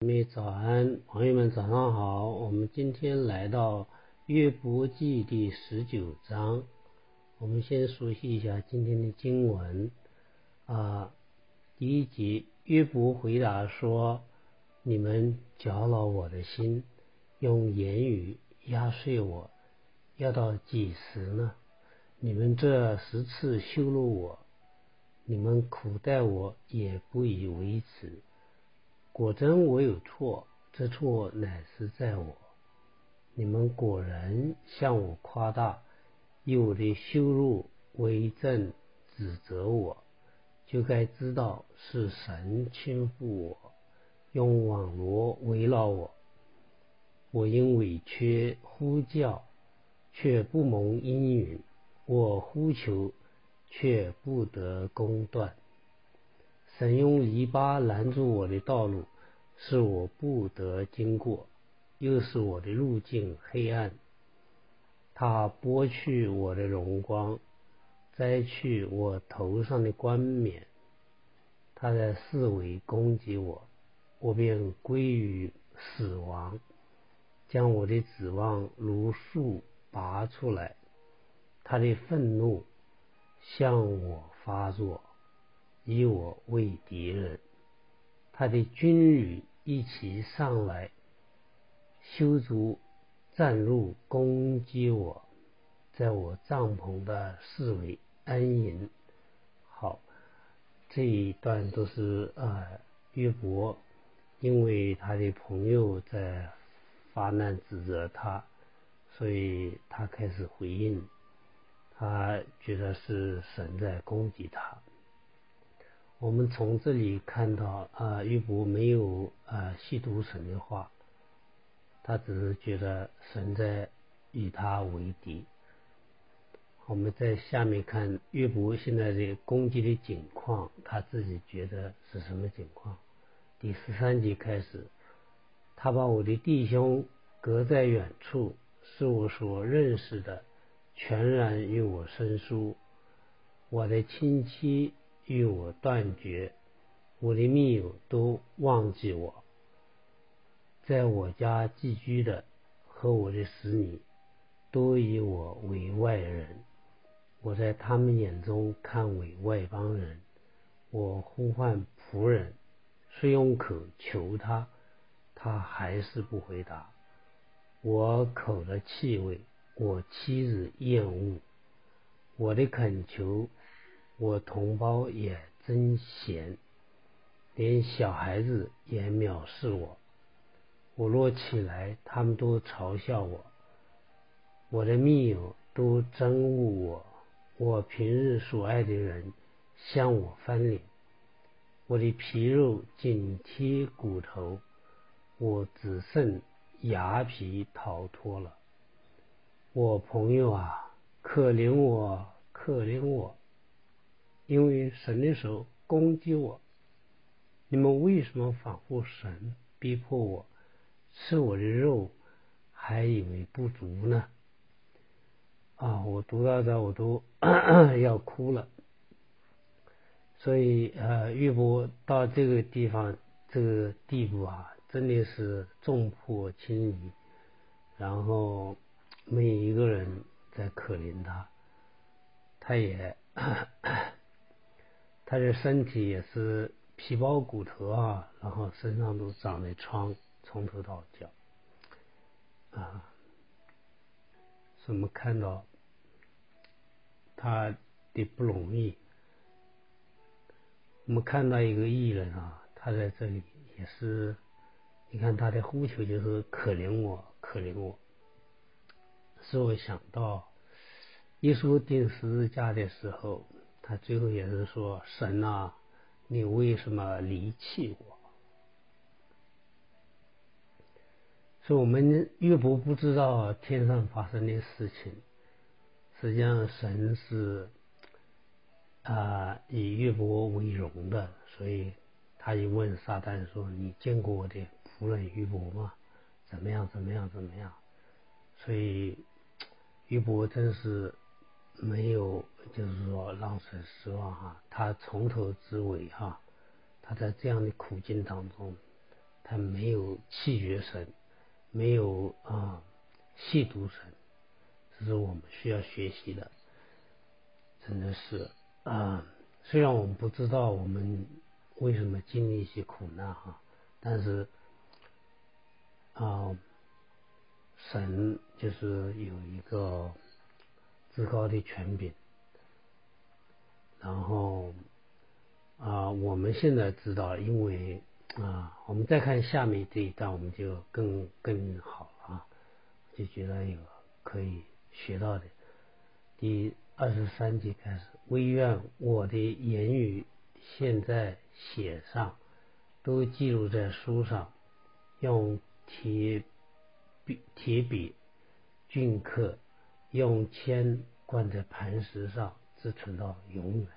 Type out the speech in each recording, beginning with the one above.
早安，朋友们早上好。我们今天来到约伯记第19章，我们先熟悉一下今天的经文。第一节，约伯回答说：你们搅扰我的心，用言语压碎我，要到几时呢？你们这10次羞辱我，你们苦待我也不以为耻。果真我有错，这错乃是在我。你们果然向我夸大，以我的羞辱为证指责我，就该知道是神轻负我，用网罗围绕我。我因委屈呼叫，却不蒙应允；我呼求，却不得公断。神用篱笆拦住我的道路，使我不得经过，又使我的路径黑暗。他剥去我的荣光，摘去我头上的冠冕。他在四围攻击我，我便归于死亡，将我的指望如树拔出来。他的愤怒向我发作，以我为敌人。他的军旅一起上来，修筑战路攻击我，在我帐篷的四围安营。好，这一段都是约伯因为他的朋友在发难指责他，所以他开始回应，他觉得是神在攻击他。我们从这里看到约伯没有细读神的话，他只是觉得神在与他为敌。我们在下面看约伯现在的攻击的境况，他自己觉得是什么境况？第13节开始，他把我的弟兄隔在远处，是我所认识的全然与我生疏，我的亲戚与我断绝，我的密友都忘记我。在我家寄居的和我的使女都以我为外人，我在他们眼中看为外邦人。我呼唤仆人，虽用口求他，他还是不回答。我口的气味，我妻子厌恶。我的恳求，我同胞也真嫌，连小孩子也藐视我。我若起来，他们都嘲笑我。我的密友都憎恶我。我平日所爱的人向我翻脸。我的皮肉紧贴骨头，我只剩牙皮逃脱了。我朋友啊，可怜我，可怜我，因为神的手攻击我。你们为什么反复神逼迫我，吃我的肉还以为不足呢？我读到这我都要哭了。所以约伯到这个地方这个地步真的是众迫亲离，然后没有一个人在可怜他，他也他的身体也是皮包骨头然后身上都长了疮，从头到脚所以我们看到他的不容易。我们看到一个艺人他在这里也是，你看他的呼求就是可怜我，可怜我，使我想到耶稣钉十字架的时候，他最后也是说，神啊，你为什么离弃我？所以我们约伯不知道天上发生的事情，实际上神是以约伯为荣的，所以他就问撒旦说，你见过我的仆人约伯吗？怎么样怎么样怎么样？所以约伯真是没有就是说让神失望他从头至尾他在这样的苦境当中， 他没有弃绝神，没有亵渎神，这是我们需要学习的。真的是虽然我们不知道我们为什么经历一些苦难但是神就是有一个至高的权柄，然后我们现在知道，因为我们再看下面这一段，我们就更好了就觉得有可以学到的。第23节开始，惟愿我的言语现在写上，都记录在书上，用铁笔镌刻，用铅灌在磐石上，直存到永远。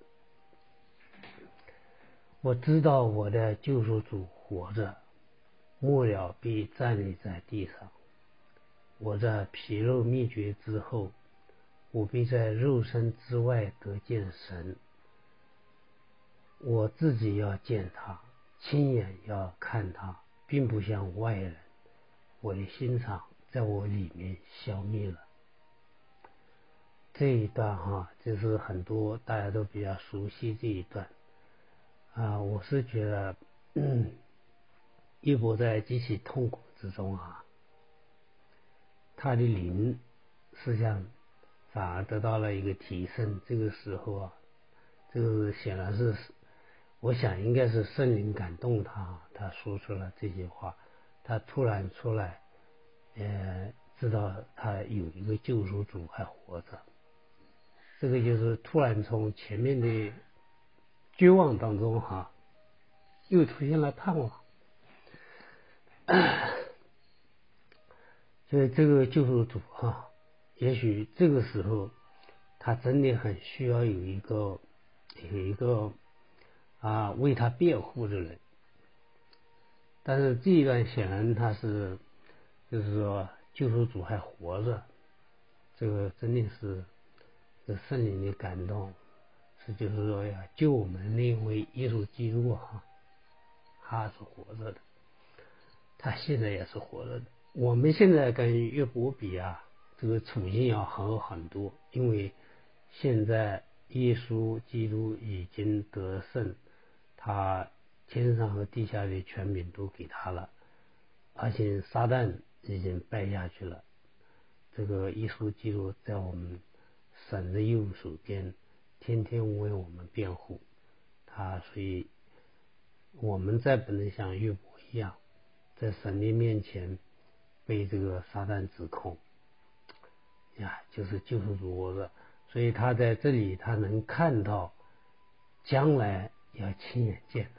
我知道我的救赎主活着，末了必站立在地上。我在皮肉灭绝之后，我必在肉身之外得见神。我自己要见他，亲眼要看他，并不像外人。我的心肠在我里面消灭了。这一段就是很多大家都比较熟悉这一段我是觉得约伯在极其痛苦之中他的灵实际上反而得到了一个提升。这个时候这个显然是我想应该是圣灵感动他说出了这些话，他突然出来知道他有一个救赎主还活着，这个就是突然从前面的绝望当中又出现了盼望。所以这个救赎主也许这个时候他真的很需要有一个为他辩护的人。但是这一段显然他是就是说救赎主还活着，这个真的是这圣灵的感动，是就是说要救我们那位耶稣基督他是活着的，他现在也是活着的。我们现在跟约伯比这个处境要好很多，因为现在耶稣基督已经得胜，他天上和地下的权柄都给他了，而且撒旦已经败下去了。这个耶稣基督在我们神的右手边，天天为我们辩护所以我们再不能像约伯一样在神的面前被这个撒旦指控就是救赎主活着。所以他在这里他能看到将来要亲眼见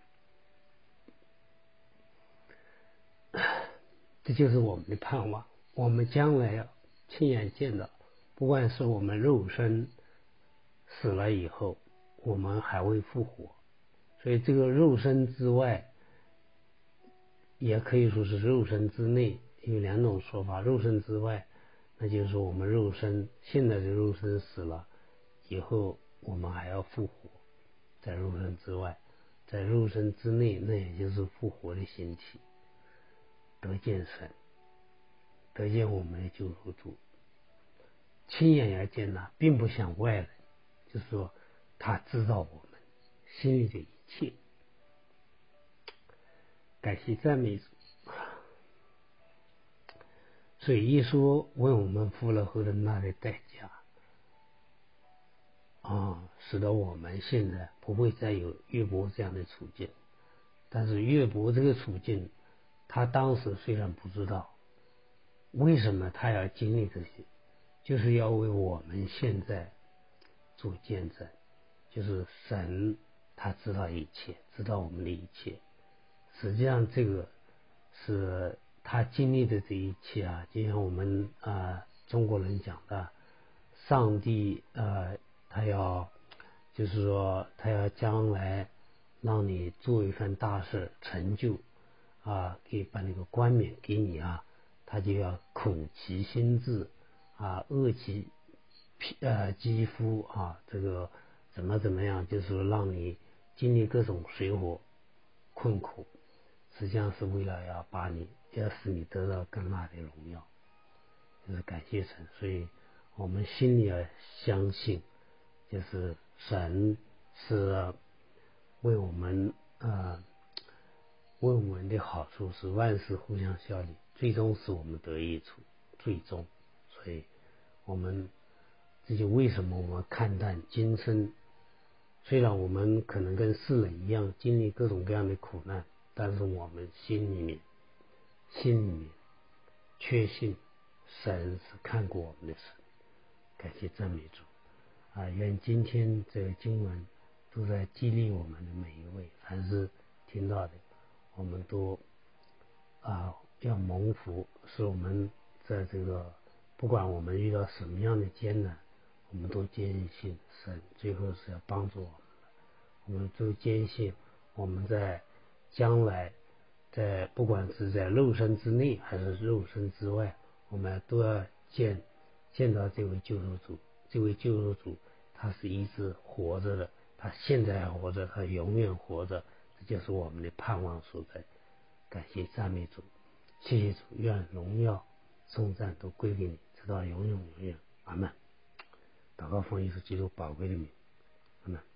他，这就是我们的盼望。我们将来要亲眼见到，不管是我们肉身死了以后，我们还会复活。所以这个肉身之外也可以说是肉身之内，有两种说法。肉身之外那就是说我们肉身现在的肉身死了以后，我们还要复活。在肉身之外，在肉身之内，那也就是复活的形体，得见神，得见我们的救赎主，亲眼要见他，并不像外人，就是说他知道我们心里的一切。感谢赞美主。所以耶稣为我们付了何等大的代价使得我们现在不会再有约伯这样的处境。但是约伯这个处境，他当时虽然不知道为什么他要经历这些，就是要为我们现在做见证，就是神他知道一切，知道我们的一切。实际上这个是他经历的这一切就像我们中国人讲的，上帝他要就是说他要将来让你做一番大事成就把那个冠冕给你他就要苦其心志饿其肌肤这个怎么样，就是说让你经历各种水火困苦。 实际上是为了要使你得到更大的荣耀，就是感谢神。所以我们心里要相信，就是神是为我们的好处，是万事互相效力，最终使我们得益处，最终。所以这就为什么我们看淡今生，虽然我们可能跟世人一样经历各种各样的苦难，但是我们心里面确信神是看过我们的神。感谢赞美主愿今天这个经文都在激励我们的每一位，凡是听到的，我们都要蒙福，使我们在这个不管我们遇到什么样的艰难，我们都坚信神最后是要帮助我们的。我们都坚信我们在将来，不管是在肉身之内还是肉身之外，我们都要见到这位救赎主。这位救赎主他是一直活着的，他现在还活着，他永远活着，这就是我们的盼望所在。感谢赞美主，谢谢主，愿荣耀颂赞都归给你，直到永永远远。阿们。祷告奉耶稣基督宝贵的名。阿们。